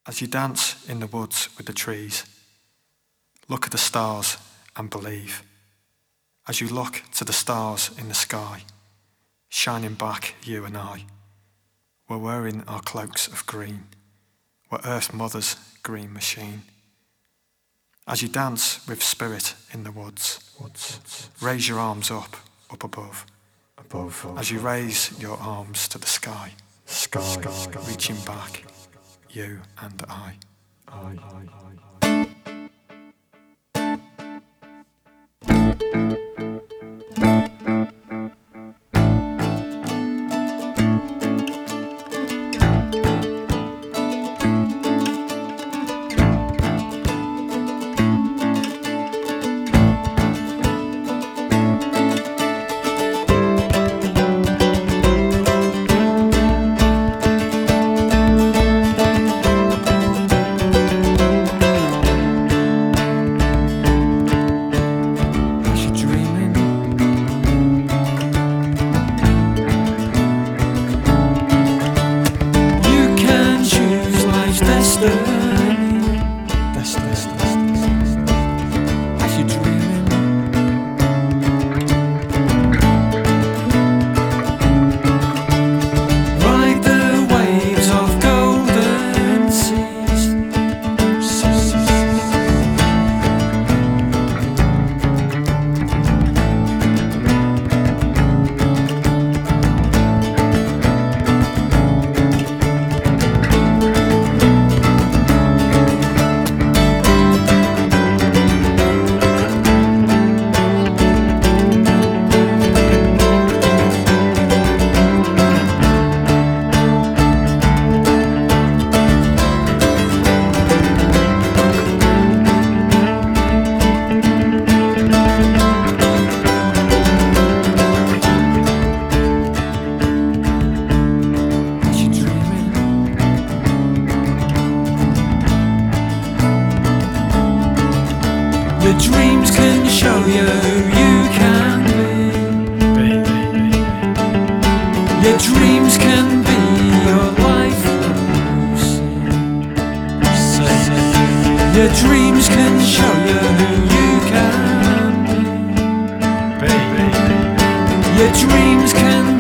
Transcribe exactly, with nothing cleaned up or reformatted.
As you dance in the woods with the trees, look at the stars and believe. As you look to the stars in the sky, shining back you and I, we're wearing our cloaks of green, we're Earth Mother's green machine. As you dance with spirit in the woods, raise your arms up, up above. Above, as you raise your arms to the sky, sky, sky reaching back, you and I. I, I, I. The dreams can show you you can be. Your dreams can be your life. Your dreams can show you who you can be. Your dreams can